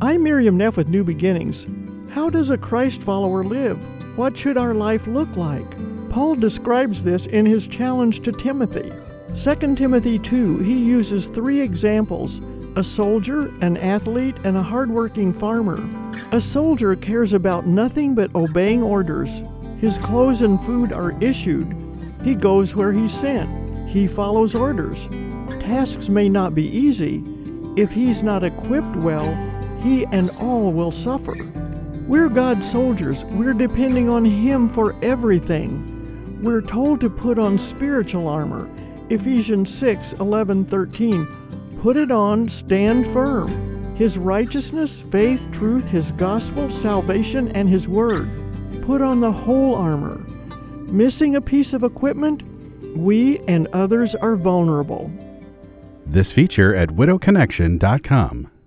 I'm Miriam Neff with New Beginnings. How does a Christ follower live? What should our life look like? Paul describes this in his challenge to Timothy. 2 Timothy 2, he uses 3 examples: a soldier, an athlete, and a hardworking farmer. A soldier cares about nothing but obeying orders. His clothes and food are issued. He goes where he's sent. He follows orders. Tasks may not be easy. If he's not equipped well, he and all will suffer. We're God's soldiers. We're depending on Him for everything. We're told to put on spiritual armor. Ephesians 6:11-13. Put it on, stand firm. His righteousness, faith, truth, His gospel, salvation, and His word. Put on the whole armor. Missing a piece of equipment? We and others are vulnerable. This feature at widowconnection.com.